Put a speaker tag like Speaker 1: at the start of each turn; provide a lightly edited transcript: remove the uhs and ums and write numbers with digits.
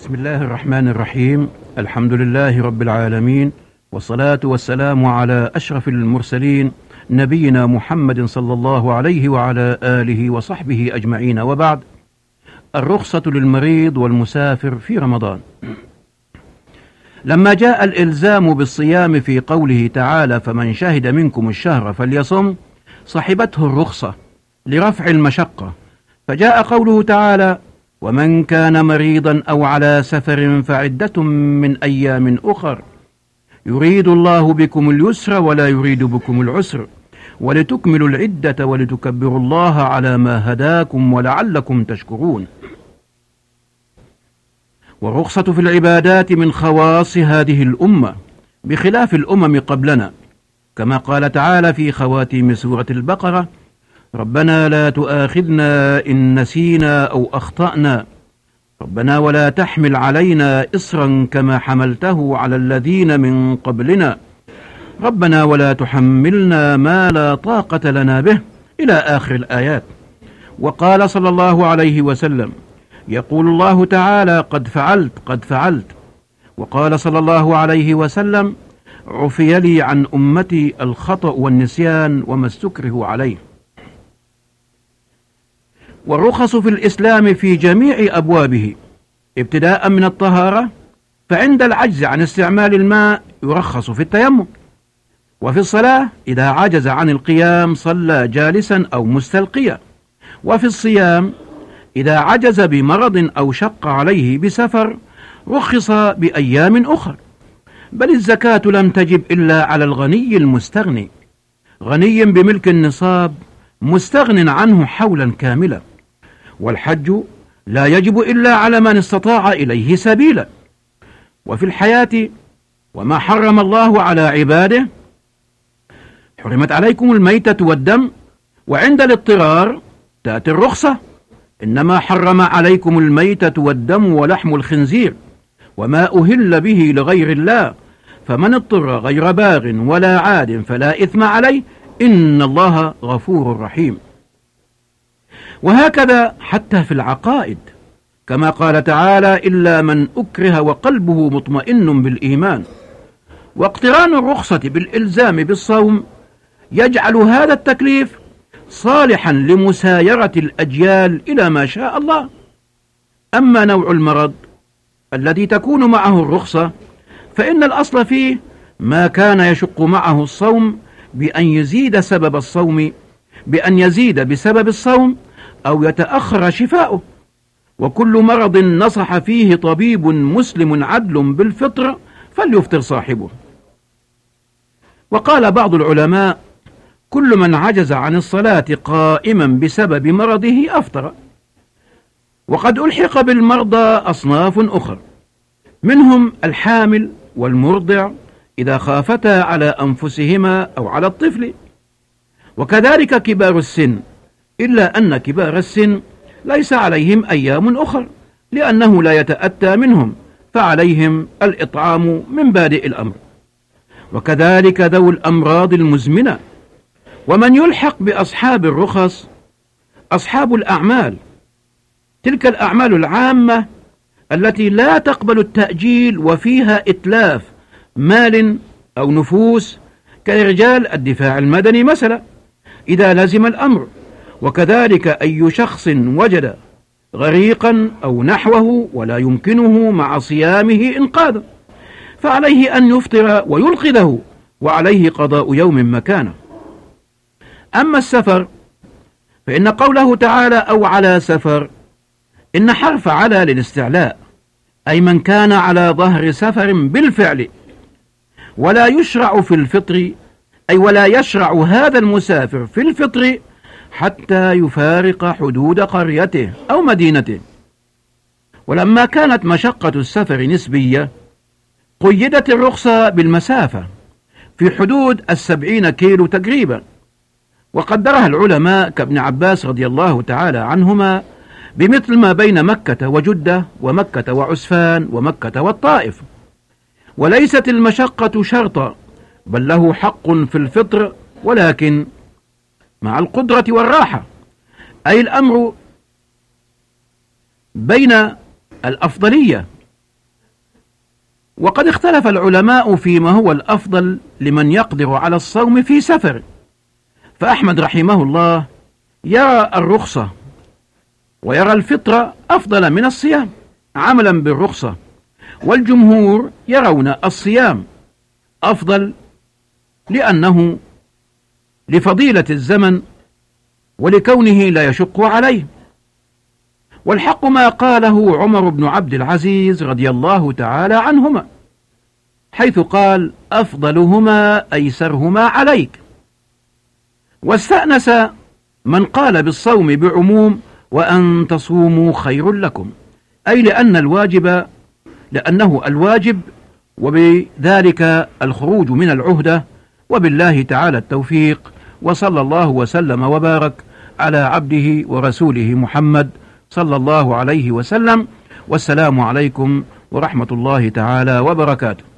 Speaker 1: بسم الله الرحمن الرحيم. الحمد لله رب العالمين، والصلاة والسلام على أشرف المرسلين نبينا محمد صلى الله عليه وعلى آله وصحبه أجمعين، وبعد. الرخصة للمريض والمسافر في رمضان. لما جاء الإلزام بالصيام في قوله تعالى: فمن شهد منكم الشهر فليصم، صحبته الرخصة لرفع المشقة، فجاء قوله تعالى: ومن كان مريضا أو على سفر فعدة من أيام أخر يريد الله بكم اليسر ولا يريد بكم العسر ولتكملوا العدة ولتكبروا الله على ما هداكم ولعلكم تشكرون. والرخصة في العبادات من خواص هذه الأمة بخلاف الأمم قبلنا، كما قال تعالى في خواتيم سورة البقرة: ربنا لا تؤاخذنا إن نسينا أو أخطأنا، ربنا ولا تحمل علينا إصرا كما حملته على الذين من قبلنا، ربنا ولا تحملنا ما لا طاقة لنا به، إلى آخر الآيات. وقال صلى الله عليه وسلم: يقول الله تعالى: قد فعلت قد فعلت. وقال صلى الله عليه وسلم: عفي لي عن أمتي الخطأ والنسيان وما استكرهوا عليه. والرخص في الإسلام في جميع أبوابه، ابتداء من الطهارة، فعند العجز عن استعمال الماء يرخص في التيمم، وفي الصلاة إذا عجز عن القيام صلى جالسا أو مستلقيا، وفي الصيام إذا عجز بمرض أو شق عليه بسفر رخص بأيام أخر. بل الزكاة لم تجب إلا على الغني المستغني، غني بملك النصاب مستغن عنه حولا كاملا. والحج لا يجب إلا على من استطاع إليه سبيلا. وفي الحياة وما حرم الله على عباده: حرمت عليكم الميتة والدم، وعند الاضطرار تأتي الرخصة: إنما حرم عليكم الميتة والدم ولحم الخنزير وما أهل به لغير الله، فمن اضطر غير باغ ولا عاد فلا إثم عليه، إن الله غفور رحيم. وهكذا حتى في العقائد، كما قال تعالى: إلا من أكره وقلبه مطمئن بالإيمان. واقتران الرخصة بالإلزام بالصوم يجعل هذا التكليف صالحا لمسايرة الأجيال إلى ما شاء الله. أما نوع المرض الذي تكون معه الرخصة فإن الأصل فيه ما كان يشق معه الصوم بأن يزيد بسبب الصوم أو يتأخر شفاؤه. وكل مرض نصح فيه طبيب مسلم عدل بالفطر فليفطر صاحبه. وقال بعض العلماء: كل من عجز عن الصلاة قائما بسبب مرضه أفطر. وقد ألحق بالمرضى أصناف أخرى، منهم الحامل والمرضع إذا خافتا على أنفسهما أو على الطفل، وكذلك كبار السن، إلا أن كبار السن ليس عليهم أيام أخر لأنه لا يتأتى منهم، فعليهم الإطعام من بادئ الأمر. وكذلك ذوي الأمراض المزمنة. ومن يلحق بأصحاب الرخص أصحاب الأعمال، تلك الأعمال العامة التي لا تقبل التأجيل وفيها إتلاف مال أو نفوس، كرجال الدفاع المدني مثلا إذا لزم الأمر. وكذلك أي شخص وجد غريقا أو نحوه ولا يمكنه مع صيامه إنقاذه، فعليه أن يفطر وينقذه، وعليه قضاء يوم مكانه. أما السفر فإن قوله تعالى: أو على سفر، إن حرف على للاستعلاء، أي من كان على ظهر سفر بالفعل. ولا يشرع في الفطر، أي ولا يشرع هذا المسافر في الفطر حتى يفارق حدود قريته أو مدينته. ولما كانت مشقة السفر نسبية قيدت الرخصة بالمسافة في حدود 70 كيلو تقريبا، وقدرها العلماء كابن عباس رضي الله تعالى عنهما بمثل ما بين مكة وجدة ومكة وعسفان ومكة والطائف. وليست المشقة شرطا، بل له حق في الفطر، ولكن مع القدرة والراحة، أي الأمر بين الأفضلية وقد اختلف العلماء فيما هو الأفضل لمن يقدر على الصوم في سفر، فأحمد رحمه الله يرى الرخصة ويرى الفطر أفضل من الصيام عملا بالرخصة، والجمهور يرون الصيام أفضل لأنه لفضيلة الزمن ولكونه لا يشق عليه. والحق ما قاله عمر بن عبد العزيز رضي الله تعالى عنهما، حيث قال: أفضلهما أيسرهما عليك. واستأنس من قال بالصوم بعموم وأن تصوموا خير لكم، أي لأنه الواجب، وبذلك الخروج من العهدة. وبالله تعالى التوفيق، وصلى الله وسلم وبارك على عبده ورسوله محمد صلى الله عليه وسلم. والسلام عليكم ورحمة الله تعالى وبركاته.